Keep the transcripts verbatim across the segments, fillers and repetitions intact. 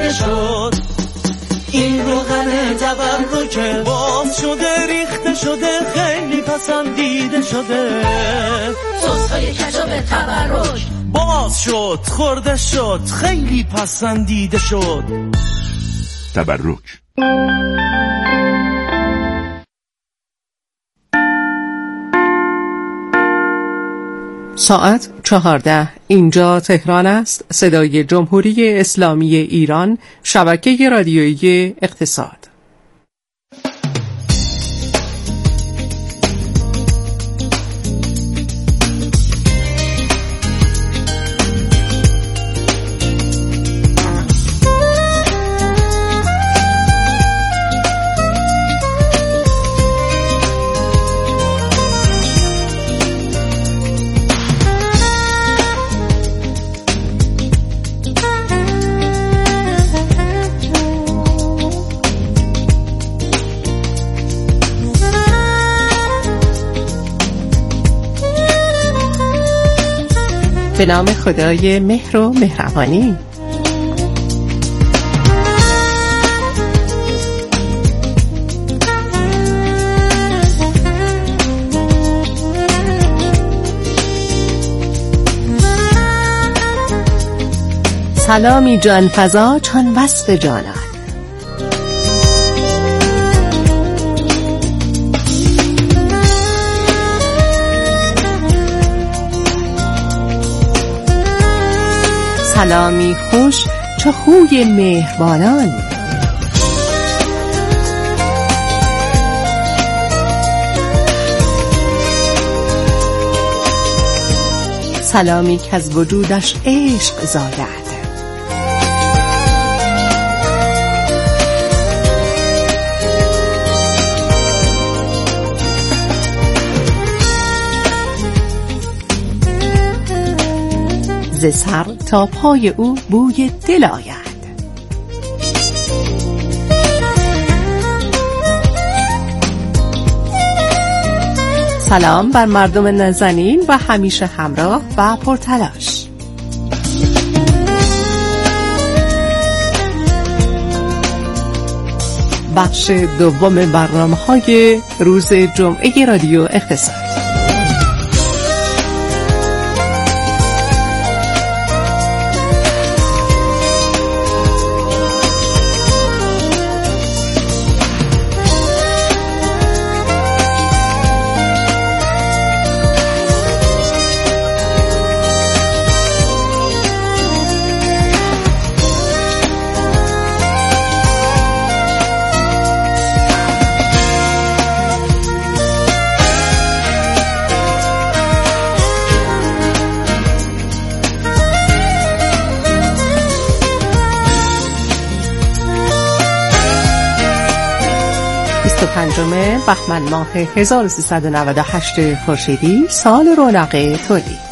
ریخته شد، این روغن تبرکه باز شده ریخته شده، خیلی پسندیده شده. سس‌های کچاپ تبرک باز شد خورده شد، خیلی پسندیده شد. تبرک. ساعت چهارده. اینجا تهران است. صدای جمهوری اسلامی ایران، شبکه رادیویی اقتصاد. به نام خدای مهر و مهربانی. سلامی جان فضا چون وصف جانان. سلامی خوش چو خوی مهربانان. سلامی که از وجودش عشق زاید. ز سر تا پای او بوی دل آید. سلام بر مردم نازنین و همیشه همراه و پرتلاش. بخش دوم برنامه‌های روز جمعه رادیو اقتصاد. پنجم بهمن ماه هزار و سیصد و نود و هشت خورشیدی، سال رونق تولید.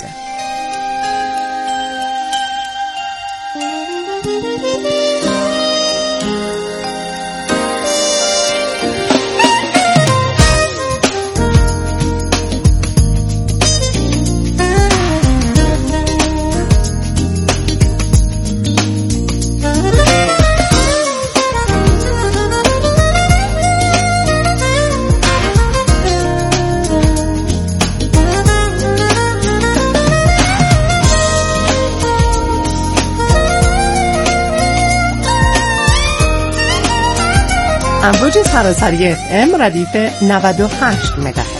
امواج سراسری اف ام ردیف نود و هشت مگاهرتز.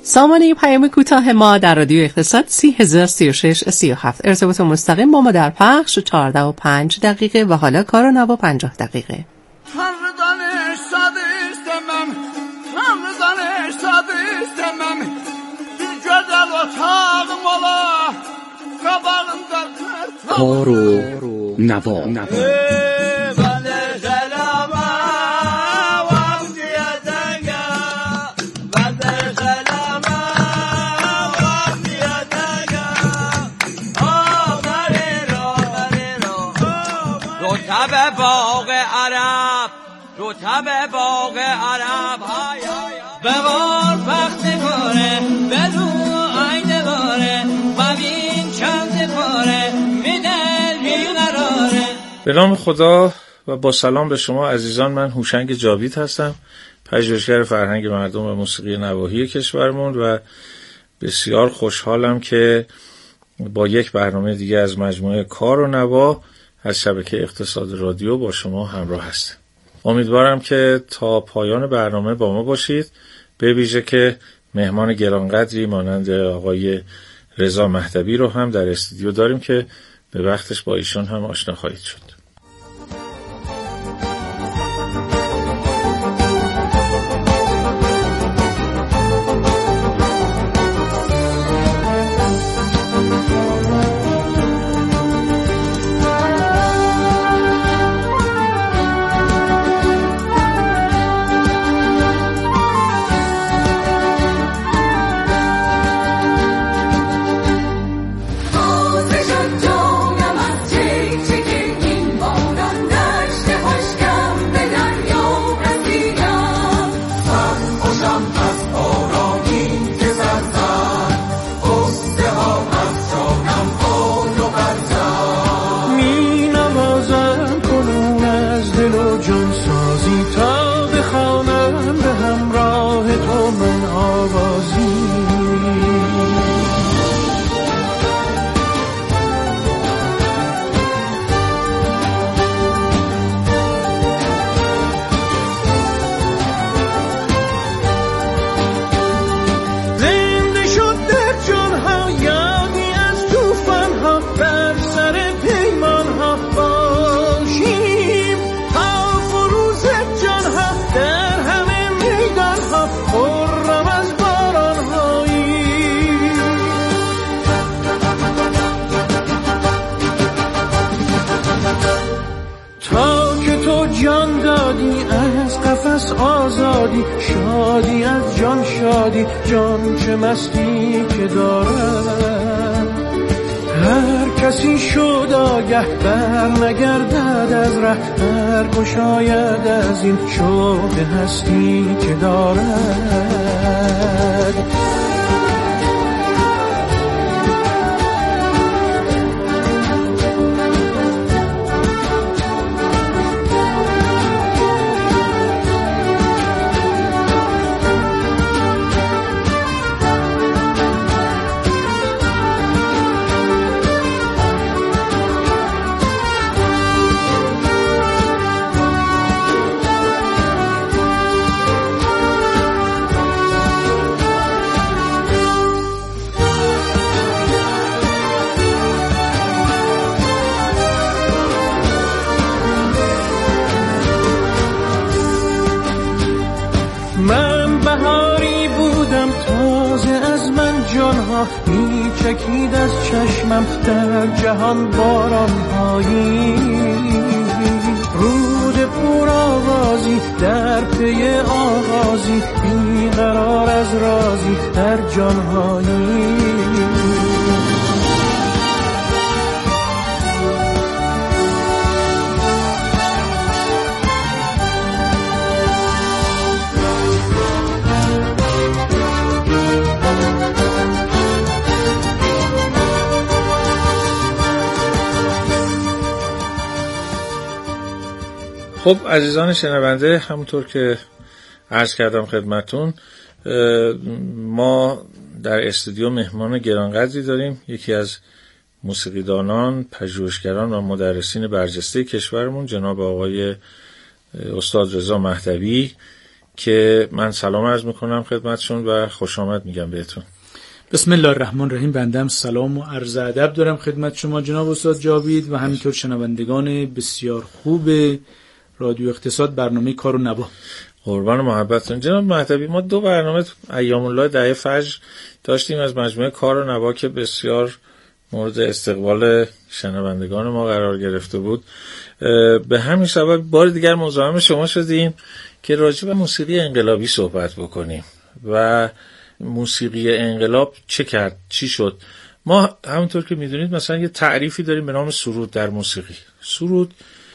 سامانه پیام کوتاه ما در رادیو اقتصاد سی هزار و سی و شش سی و هفت. ارتباط مستقیم با ما در پخش چهارده و پنج دقیقه و حالا کار و نوا پنجاه دقیقه. کار و نوا رتب باغ عرب رتب باغ عرب های ببار وقت باره بدو عین باره ببین چند باره میدل بیقراره. به نام خدا و با سلام به شما عزیزان، من هوشنگ جاوید هستم، پژوهشگر فرهنگ مردم و موسیقی نواحی کشورمون و بسیار خوشحالم که با یک برنامه دیگه از مجموعه کار و نوا از شبکه اقتصاد رادیو با شما همراه هستم. امیدوارم که تا پایان برنامه با ما باشید، به ویژه که مهمان گرانقدری مانند آقای رضا مهدوی رو هم در استودیو داریم که به وقتش با ایشون هم آشنا خواهید شد. آزادی شادی از جان شادی جان چه مستی که دارد، هر کسی شد آگه بر نگردد از ره، هر گشاید از این شوق هستی که دارد. می چکید از چشمم در جهان بارانهایی، رود پر آوازی در پی آغازی، بی قرار از رازی در جانهایی. خب عزیزان شنونده، همونطور که عرض کردم خدمتون، ما در استودیو مهمان گرانقدری داریم، یکی از موسیقیدانان، پژوهشگران و مدرسین برجسته کشورمون، جناب آقای استاد رضا مهدوی، که من سلام عرض میکنم خدمتشون و خوش آمد میگم بهتون. بسم الله الرحمن الرحیم. بندم سلام و عرض ادب دارم خدمت شما جناب استاد جاوید و همینطور شنوندگان بسیار خوب رادیو اقتصاد، برنامه کار و نوا. قربان محبتتون جناب مهدوی. ما دو برنامه ایام الله دهه فجر داشتیم از مجموعه کار و نوا که بسیار مورد استقبال شنوندگان ما قرار گرفته بود. به همین سبب بار دیگر مزاحم شما شدیم که راجع به موسیقی انقلابی صحبت بکنیم و موسیقی انقلاب چه کرد، چی شد. ما همونطور که میدونید مثلا یه تعریفی داریم به نام سرود در موسیقی. سرود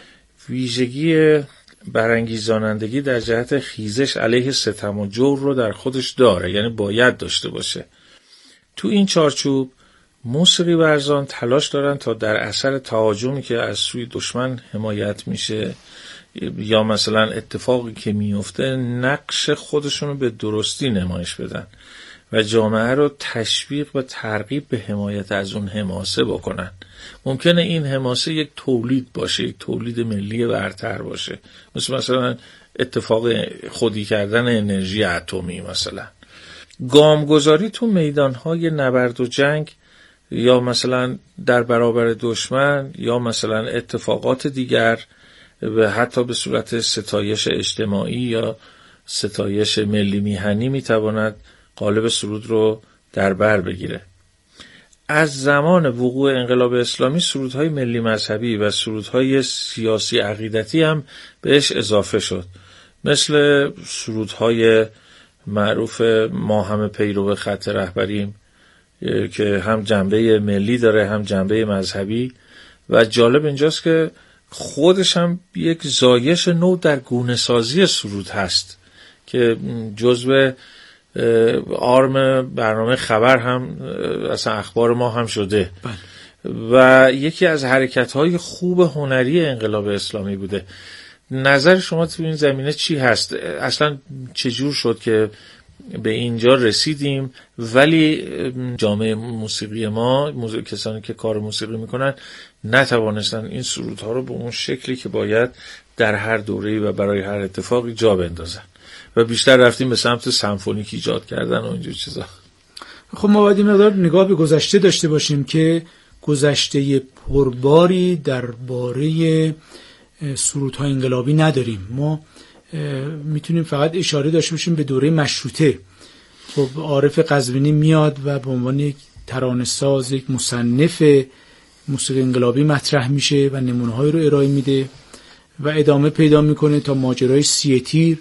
ویژگی برانگیزانندگی در جهت خیزش علیه ستم و جور رو در خودش داره، یعنی باید داشته باشه. تو این چارچوب موسیقی ورزان تلاش دارن تا در اثر تهاجمی که از سوی دشمن حمایت میشه یا مثلا اتفاقی که میفته نقش خودشون رو به درستی نمایش بدن و جامعه رو تشویق و ترغیب به حمایت از اون حماسه بکنن. ممکنه این حماسه یک تولید باشه، یک تولید ملی برتر باشه، مثل مثلا اتفاق خودی کردن انرژی اتمی، مثلا گامگذاری تو میدانهای نبرد و جنگ یا مثلا در برابر دشمن یا مثلا اتفاقات دیگر و حتی به صورت ستایش اجتماعی یا ستایش ملی میهنی میتواند قالب سرود رو در بر بگیره. از زمان وقوع انقلاب اسلامی سرودهای ملی مذهبی و سرودهای سیاسی عقیدتی هم بهش اضافه شد، مثل سرودهای معروف ما همه پیرو خط رهبریم که هم جنبه ملی داره هم جنبه مذهبی. و جالب اینجاست که خودش هم یک زایش نو در گونه سازی سرود هست که جزو آرم برنامه خبر هم اصلا اخبار ما هم شده بله. و یکی از حرکت‌های خوب هنری انقلاب اسلامی بوده. نظر شما تو این زمینه چی هست؟ اصلا چجور شد که به اینجا رسیدیم ولی جامعه موسیقی ما، کسانی که کار موسیقی میکنن نتوانستن این سرودها رو به اون شکلی که باید در هر دوره‌ای و برای هر اتفاقی جا بندازن و بیشتر رفتیم به سمت سمفونیک ایجاد کردن و اینجور چیزا؟ خب ما باید این مقدار نگاه به گذشته داشته باشیم که گذشته پرباری درباره سرودهای انقلابی نداریم. ما میتونیم فقط اشاره داشته باشیم به دوره مشروطه. خب عارف قزوینی میاد و به عنوان یک ترانه‌ساز، یک مصنف موسیقی انقلابی مطرح میشه و نمونه‌هایی رو ارائه میده و ادامه پیدا میکنه تا ماجرای سی تیر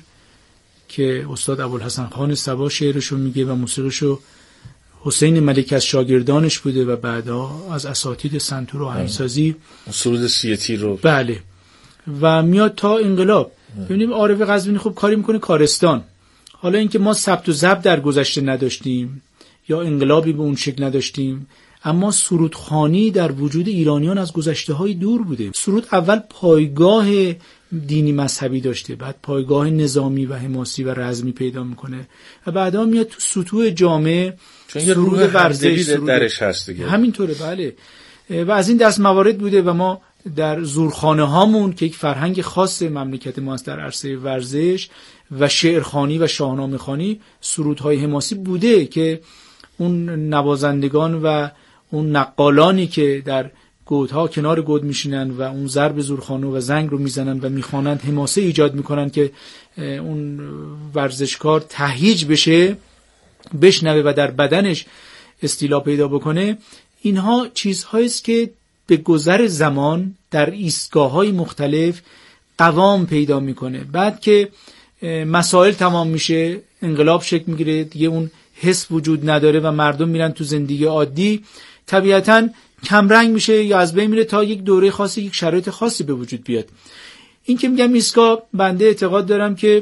که استاد ابوالحسن خان صبا شعرشو میگه و موسیقیشو حسین ملک از شاگردانش بوده و بعدا از اساتید سنتور و آهنگسازی سرود سی تیر رو بله و میاد تا انقلاب. ببینیم عارف قزوینی خوب کاری میکنه کارستان. حالا اینکه ما ثبت و ضبط در گذشته نداشتیم یا انقلابی به اون شکل نداشتیم، اما سرودخوانی در وجود ایرانیان از گذشته های دور بوده. سرود اول پایگاه دینی مذهبی داشته، بعد پایگاه نظامی و حماسی و رزمی پیدا میکنه و بعدا میاد تو سطوح جامعه، چون یه روح ورزش درش هست دیگه. همینطوره بله. و از این دست موارد بوده و ما در زورخانه هامون که یک فرهنگ خاص مملکت ما است در عرصه ورزش و شعرخوانی و شاهنامه خوانی، سرودهای حماسی بوده که اون نوازندگان و اون نقالانی که در گودها کنار گود میشینن و اون ضرب زورخانه و زنگ رو میزنن و میخوانند، حماسه ایجاد میکنن که اون ورزشکار تهییج بشه، بشنوه و در بدنش استیلا پیدا بکنه. اینها چیزهایی است که به گذر زمان در ایستگاه‌های مختلف قوام پیدا میکنه. بعد که مسائل تمام میشه، انقلاب شکل میگیره، دیگه اون حس وجود نداره و مردم میرن تو زندگی عادی، طبیعتاً کمرنگ میشه یا از بین میره تا یک دوره خاصی، یک شرایط خاصی به وجود بیاد. این که میگم ایستگاه، بنده اعتقاد دارم که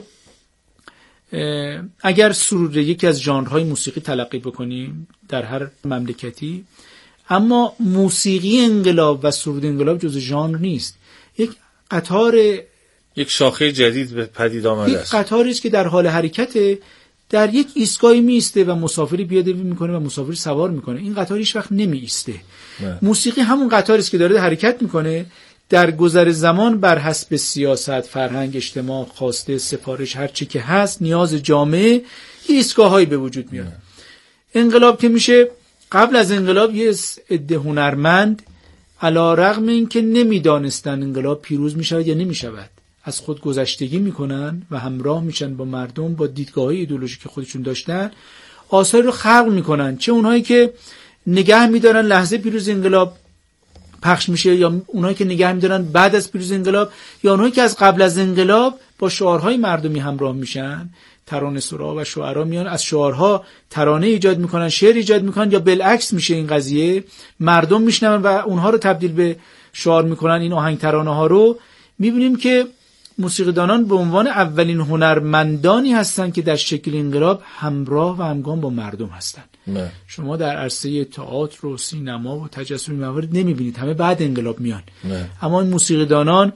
اگر سرود یکی از ژانرهای موسیقی تلقی بکنیم در هر مملکتی، اما موسیقی انقلاب و سرود انقلاب جز ژانر نیست، یک قطار، یک شاخه جدید به پدید آمده است. یک قطاری است که در حال حرکت در یک ایستگاهی میسته و مسافری پیاده میکنه و مسافری سوار میکنه. این قطار هیچ وقت نمی ایسته. موسیقی همون قطاری است که داره حرکت میکنه، در گذر زمان بر حسب سیاست، فرهنگ، اجتماع، خواسته، سفارش، هر چی که هست، نیاز جامعه، ایستگاه‌هایی به وجود میاد. انقلاب که میشه، قبل از انقلاب یه عده هنرمند علی رغم اینکه نمیدانستن انقلاب پیروز میشود یا نمیشود، از خود گذشتگی میکنن و همراه میشن با مردم با دیدگاه‌های ایدئولوژیک که خودشون داشتن، آثار رو خلق میکنن. چه اونهایی که نگه میدارن لحظه پیروز انقلاب پخش میشه، یا اونهایی که نگه میدارن بعد از پیروز انقلاب، یا اونهایی که از قبل از انقلاب با شعارهای مردمی همراه میشن. ترانه سرا و شاعرها میان از شعارها ترانه ایجاد میکنن، شعر ایجاد میکنن، یا بالعکس میشه این قضیه، مردم میشنون و اونها رو تبدیل به شعار میکنن. این آهنگ ترانه ها رو میبینیم که موسیقیدانان به عنوان اولین هنرمندانی هستند که در شکل انقلاب همراه و همگام با مردم هستند. شما در عرصه تئاتر و سینما و تجسمی موارد نمیبینید، همه بعد انقلاب میان. نه. اما این موسیقیدانان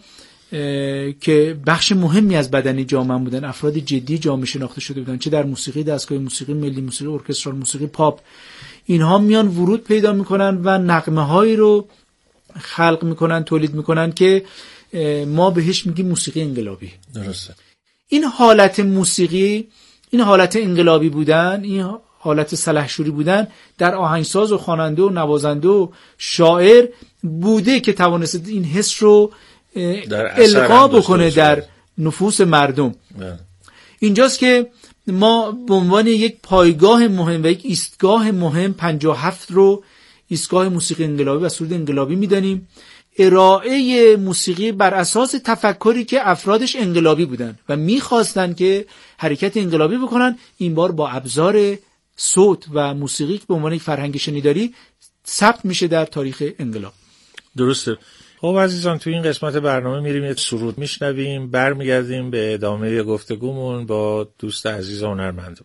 که بخش مهمی از بدنی جامعه بودن، افراد جدی جامعه شناخته شده بودن، چه در موسیقی دستگاه موسیقی ملی، موسیقی ارکسترال، موسیقی پاپ، اینها میان ورود پیدا میکنن و نغمه هایی رو خلق میکنن، تولید میکنن که ما بهش میگیم موسیقی انقلابی. درسته. این حالت موسیقی، این حالت انقلابی بودن، این حالت سلحشوری بودن در آهنگساز و خواننده و نوازنده و شاعر بوده که توانست این حس رو القا بکنه در نفوس مردم. نه. اینجاست که ما به عنوان یک پایگاه مهم و یک ایستگاه مهم پنجاه و هفت رو ایستگاه موسیقی انقلابی و سرود انقلابی میدانیم. ارائه موسیقی بر اساس تفکری که افرادش انقلابی بودن و میخواستن که حرکت انقلابی بکنن، این بار با ابزار صوت و موسیقی که به عنوان یک فرهنگ شنیداری ثبت میشه در تاریخ انقلاب. درسته. خب عزیزان، تو این قسمت برنامه میریم یه سرود میشنویم، برمیگردیم به ادامه گفتگومون با دوست عزیز هنرمندمون.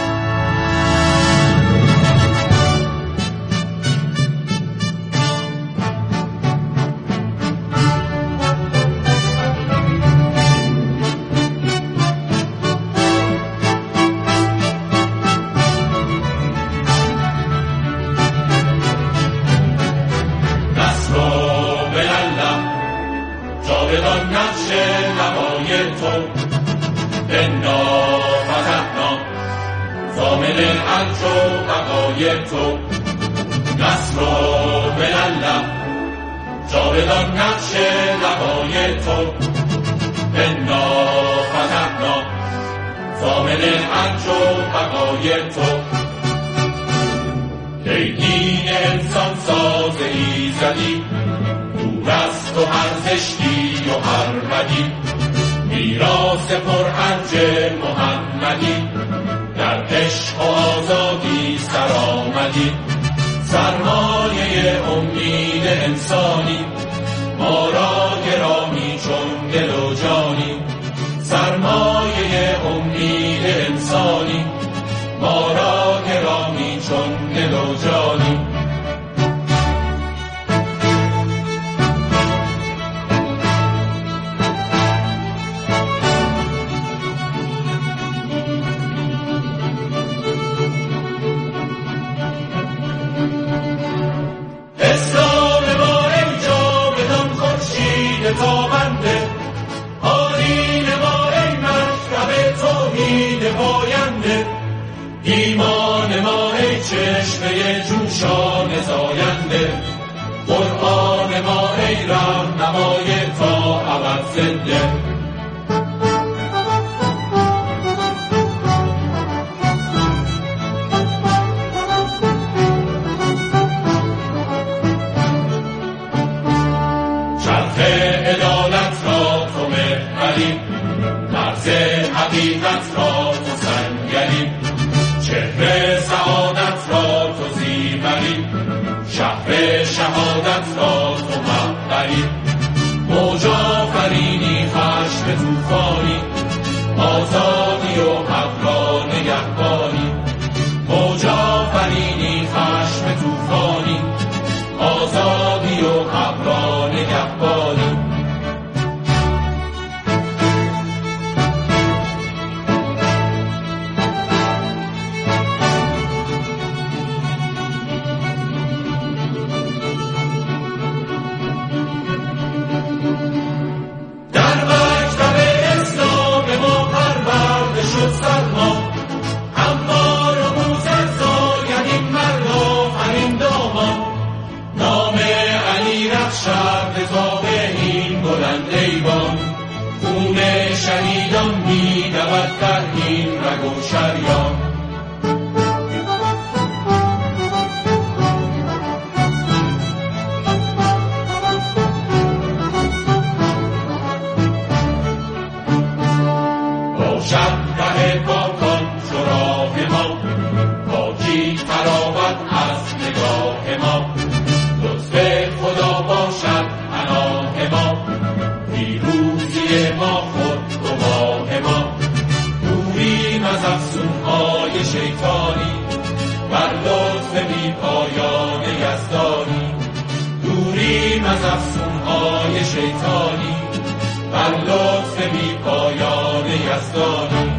تو نصر و بلالله جاودان نقش لقای تو انا فتحنا ضامن الحج و بقای تو ای دین انسان ساز ایزدی دور از تو هر زشتی و هر بدی میراث پرارج محمدی در عشق و آزادی سر آمدی سرمایه امید انسانی ما را گرامی چون دل و جانی سرمایه امید انسانی ما را گرامی چون دل و جانی تابنده آیین ما ای مکتب توحید پاینده ایمان ما ای چشمه جوشان زاینده قرآن ما ای راهنمای تا ابد زنده حقیقت را تو سنگری چهره سعادت را تو زیبری شهر شهادت را تو محبری موج آفرینی خشم توفانی آزادی و حق را نگهبانی موج آفرینی خشم توفانی آزادی و حق را نگهبانی ما، لطف خدا باشد پناه ما، پیروزی ما خود گواه ما، دوریم از افسونهای شیطانی، بر لطف بی پایان یزدانی، دوریم از افسونهای شیطانی، بر لطف بی پایان یزدانی.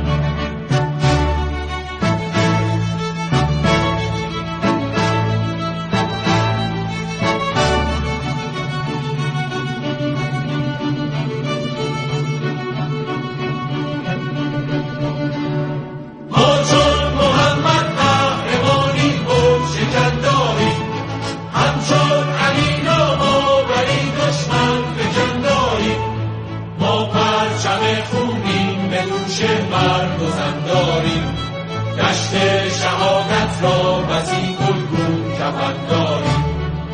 شهادت را بسی گلگون کفن داریم.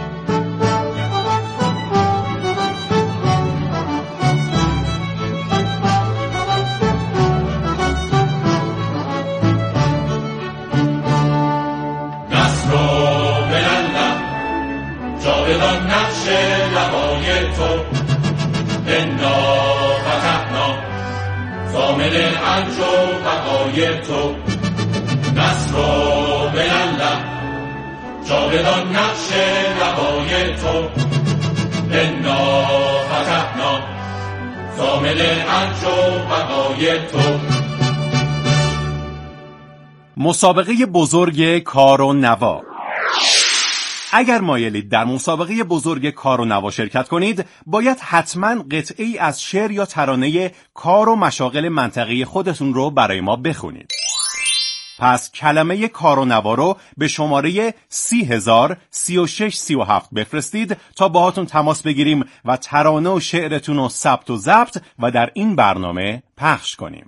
نصر و بلندم جاودان نقش لوای تو، انا فتحنا ضامن ارج و بقای تو، نصر و بلندم جاودان نقش لوای تو، انا فتحنا ضامن ارج و بقای تو. مسابقه بزرگ کار و نوا. اگر مایلید در مسابقه بزرگ کار و نوا شرکت کنید، باید حتما قطعه‌ای از شعر یا ترانه کار و مشاغل منطقه خودتون رو برای ما بخونید. پس کلمه کار و نوا رو به شماره سی هزار سی و شش سی و هفت بفرستید تا باهاتون تماس بگیریم و ترانه و شعرتون رو ثبت و ضبط و در این برنامه پخش کنیم.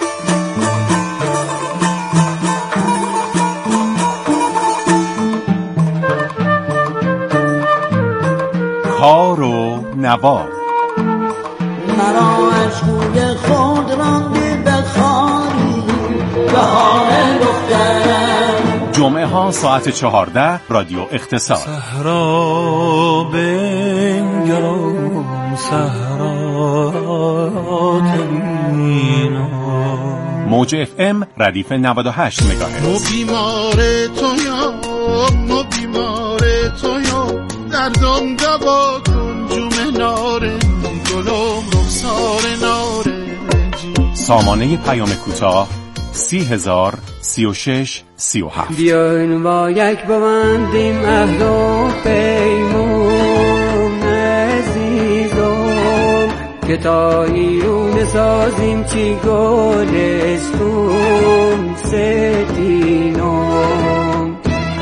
کار و نوا. مرا عشقوی خود رانده بخاری بهار دخترم. جمعه ها ساعت چهارده رادیو اقتصاد. صحرا بنگران صحرا تبینا. موج اف ام ردیف نود و هشت مگاهرتز. مو بیمار تویا مو بیمار تویا دردم دوا کن جوم ناره گلوم رخسار ناره. سامانه پیام کوتاه سی هزار سی و شش سی و هفت. بیاین با یک ببندیم عهد و پیمون عزیزم، که تا ایرون سازیم چی گلستون ستینم.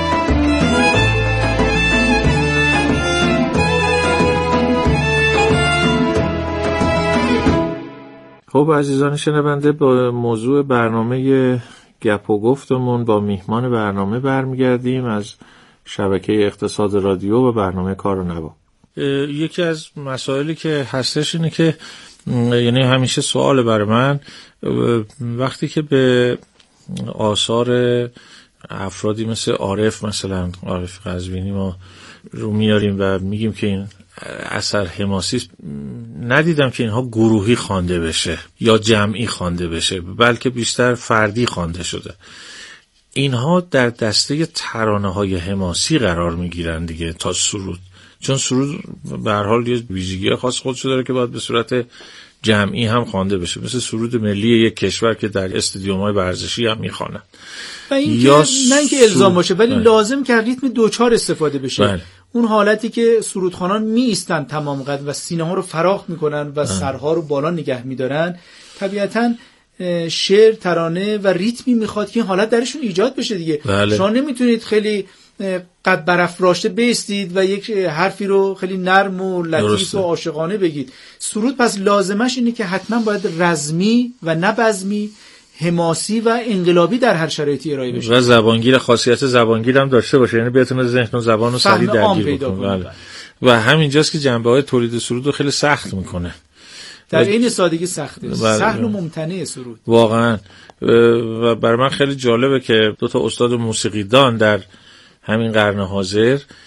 خب عزیزان شنونده، با موضوع برنامه گپ و گفتمون با میهمان برنامه برمیگردیم از شبکه اقتصاد رادیو و برنامه کار و نوا. یکی از مسائلی که هستش اینه که یعنی همیشه سوال برای من وقتی که به آثار افرادی مثل عارف، مثلا عارف قزوینی ما رو میاریم و میگیم که این اثر حماسی، ندیدم که اینها گروهی خوانده بشه یا جمعی خوانده بشه، بلکه بیشتر فردی خوانده شده. اینها در دسته ترانه های حماسی قرار میگیرن دیگه تا سرود، چون سرود به هر حال یه ویژگی خاص خودشو داره که باید به صورت جمعی هم خوانده بشه، مثل سرود ملی یک کشور که در استادیوم‌های ورزشی هم میخوانن. و این که نه اینکه الزام باشه، ولی بله. لازم که ریتم دوچار استفاده بشه. بله. اون حالتی که سرودخوانان می ایستن تمام قد و سینه ها رو فراخ میکنن و سرها رو بالا نگه میدارن، طبیعتاً شعر، ترانه و ریتمی میخواد که این حالت درشون ایجاد بشه دیگه. بله. شما نمیتونید خیلی قد برافراشته بیستید و یک حرفی رو خیلی نرم و لطیف و عاشقانه بگید. سرود پس لازمش اینه که حتما باید رزمی و نه بزمی، حماسی و انقلابی در هر شرایطی ارائه بشه و زبانگیر، خاصیت زبانگیر هم داشته باشه، یعنی بتونه ذهن و زبان رو سریع درگیر بکنه. و همینجاست که جنبه‌های تولید سرود رو خیلی سخت میکنه. در این سادگی سخته، سهل و ممتنع سرود واقعا. و برای من خیلی جالبه که دو تا استاد موسیقیدان در همین قرن حاضر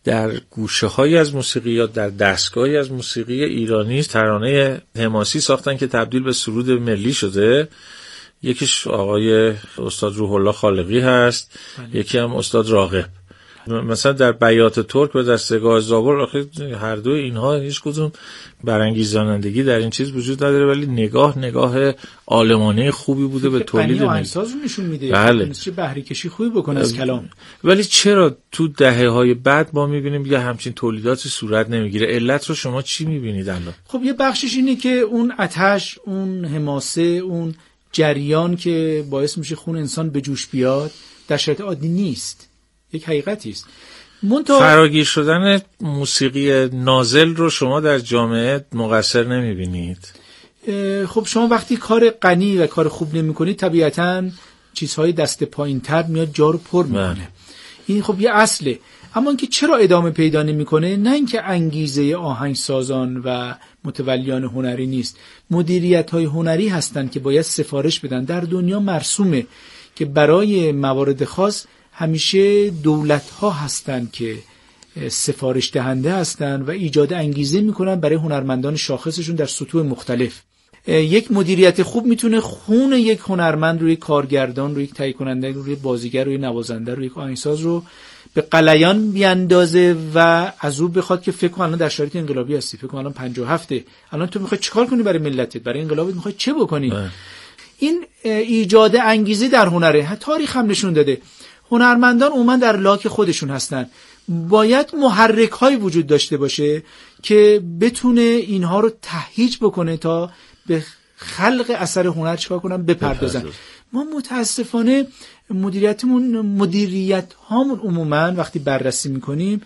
در گوشه های از موسیقی یا در دستگاهی از موسیقی ایرانی ترانه حماسی ساختن که تبدیل به سرود ملی شده. یکیش آقای استاد روح الله خالقی هست، بله. یکی هم استاد راغب. مثلا در بیات ترک و دستگاه زابل آخه هر دو اینها هیچ کدوم برانگیزانندگی در این چیز وجود نداره، ولی نگاه نگاه عالمانه خوبی بوده به تولید آهنگساز رو نشون میده. بله. چه بهره کشی خوبی بکنه از کلام. ولی چرا تو دهه‌های بعد ما میبینیم یه همچین تولیداتی صورت نمیگیره؟ علت رو شما چی میبینید الان؟ خب یه بخشش اینه که اون آتش، اون حماسه، اون جریان که باعث میشه خون انسان به جوش بیاد در شرایط عادی نیست. یک حقیقتی است. منتها فراگیر شدن موسیقی نازل رو شما در جامعه مقصر نمیبینید؟ خب شما وقتی کار غنی و کار خوب نمی‌کنید طبیعتاً چیزهای دست پایین‌تر میاد جا رو پر میکنه. این خب یه اصله. اما اینکه چرا ادامه پیدا نمی‌کنه، نه اینکه انگیزه آهنگسازان و متولیان هنری نیست. مدیریت‌های هنری هستن که باید سفارش بدن. در دنیا مرسومه که برای موارد خاص همیشه دولت‌ها هستند که سفارش دهنده هستند و ایجاد انگیزه میکنن برای هنرمندان شاخصشون در سطوح مختلف. یک مدیریت خوب میتونه خون یک هنرمند روی کارگردان، روی تهیه کننده، روی بازیگر، روی نوازنده، روی آهنگساز رو به قلیان بیاندازه و از او بخواد که فکر کن الان در شرایط انقلابی هستی، فکر کن الان پنجاه و هفت، الان تو میخوای چیکار کنی برای ملتت، برای انقلابت میخوای چه بکنی؟ اه. این ایجاد انگیزه در هنره. تاریخ هم نشون داده هنرمندان عموما در لاک خودشون هستن. باید محرک های وجود داشته باشه که بتونه اینها رو تهییج بکنه تا به خلق اثر هنر چیکار کنن، بپردازن. ما متاسفانه مدیریتمون مدیریت هامون عموما وقتی بررسی میکنیم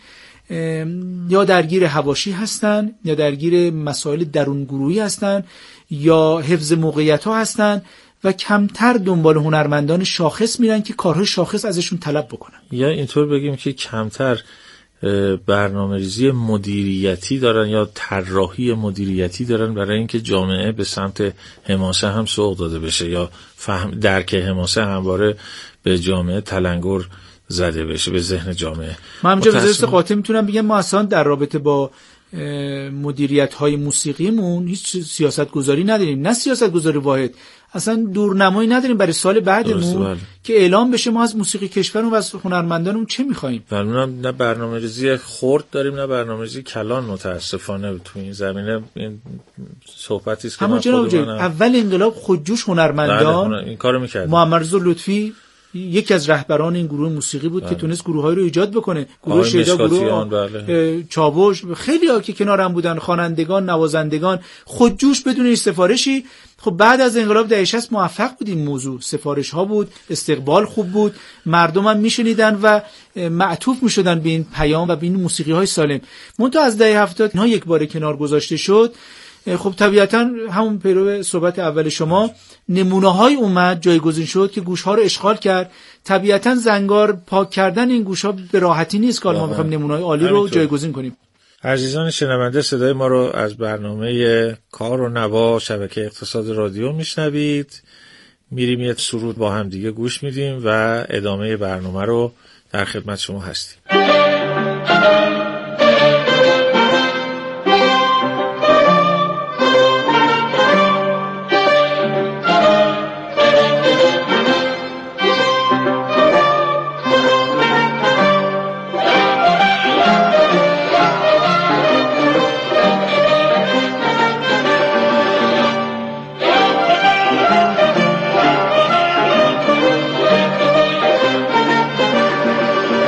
یا درگیر حواشی هستن یا درگیر مسائل درون گروهی هستن یا حفظ موقعیت ها هستن و کمتر دنبال هنرمندان شاخص میرن که کارهای شاخص ازشون طلب بکنن. یا اینطور بگیم که کمتر برنامه‌ریزی مدیریتی دارن یا طراحی مدیریتی دارن برای اینکه جامعه به سمت حماسه هم سوق داده بشه یا فهم درک حماسه همواره به جامعه تلنگر زده بشه، به ذهن جامعه. من همینجا به ذات قاطع میتونم بگم ما اصلا در رابطه با مدیریت های موسیقیمون هیچ سیاست گذاری نداریم، نه سیاست گذاری واحد، اصلا دورنمایی نداریم برای سال بعدمون که اعلام بشه ما از موسیقی کشورمون و از هنرمندانمون چه می‌خوایم. معلومه نه برنامه‌ریزی خرد داریم نه برنامه‌ریزی کلان. متاسفانه تو این زمینه این صحبتی است که ما خودمون اول انقلاب خودجوش هنرمندان این کارو می‌کردن. محمد رضا لطفی یکی از رهبران این گروه موسیقی بود بله. که تونست گروه‌های رو ایجاد بکنه. گروه شیدا، گروه بله. چاوش، خیلی ها که کنارم بودن، خوانندگان، نوازندگان، خودجوش بدون هیچ سفارشی. خب بعد از انقلاب دهه شصت موفق بود این موضوع، سفارش ها بود، استقبال خوب بود، مردم هم میشنیدن و معطوف میشدن به این پیام و به این موسیقی های سالم. منتها از دهه هفتاد اینها یک بار کنار گذاشته شد. خب طبیعتا همون پیرو صحبت اول شما نمونه‌های اومد جایگزین شد که گوش‌ها رو اشغال کرد. طبیعتا زنگار پاک کردن این گوش‌ها به راحتی نیست که ما بخوایم نمونه‌های عالی رو جایگزین کنیم. عزیزان شنونده، صدای ما رو از برنامه کار و نوا شبکه اقتصاد رادیو میشنوید. میریم یه سرود با هم دیگه گوش میدیم و ادامه برنامه رو در خدمت شما هستیم.